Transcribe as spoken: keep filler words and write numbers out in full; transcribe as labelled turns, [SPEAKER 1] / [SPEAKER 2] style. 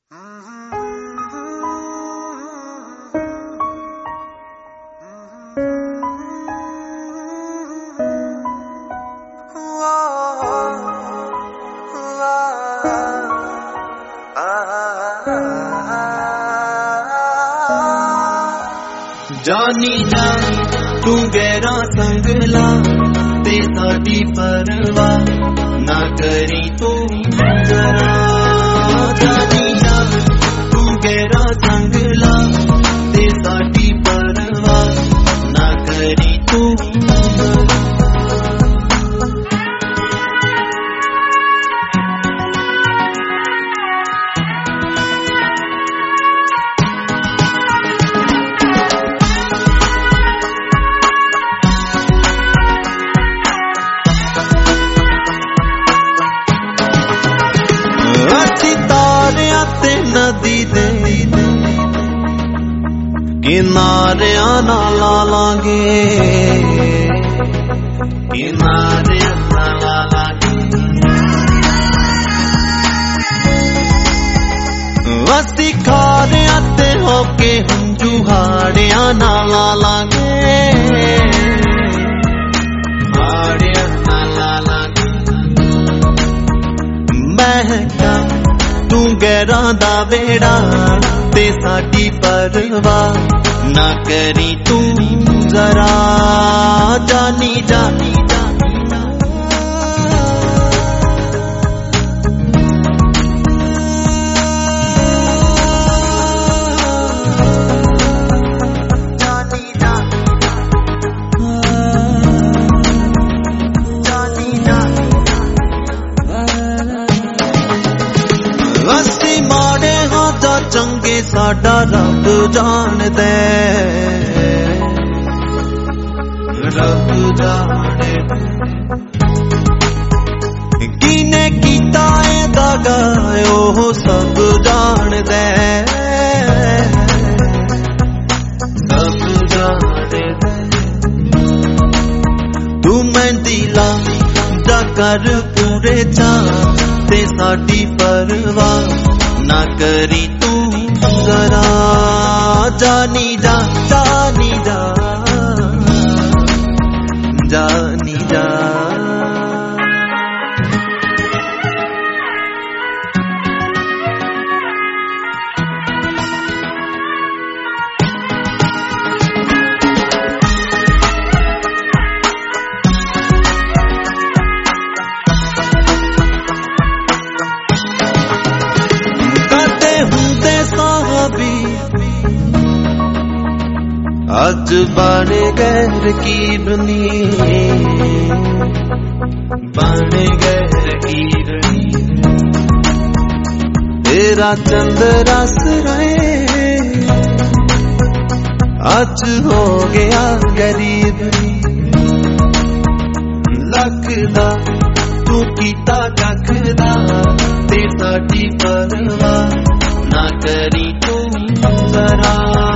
[SPEAKER 1] जानी जा तू गहरा संगला ते साडी परवाह ना करी तू जरा। जानी जा तू गहरा संगला ते साडी परवाह ना करी तू जरा। नदी दे किनारिया ना ला लांगे, किनारिया ना ला लांगे। असी खारिया ते होके हंजू हाड़िया ना ला लांगे, हाड़िया ना ला लांगे। महका तू गहरा दा वेड़ा ते साडी परवाह ना करी तू जरा। जानी जानी जानी चंगे साडा रब जाने, रब जाने किने कीता ए दागा ओ सब जानदे, सब जानदे। तू मेहंदी ला जा कर पूरे चा ते साडी परवाह ना करी तू जरा। जानी जा जानी जा जानी जा। अज बने गैर की बनी, बने गैर की बनी। तेरा चंद रस रहे अज हो गया गरीब। लखदा तू कीता कखदा ते साडी परवाह ना करी तू जरा।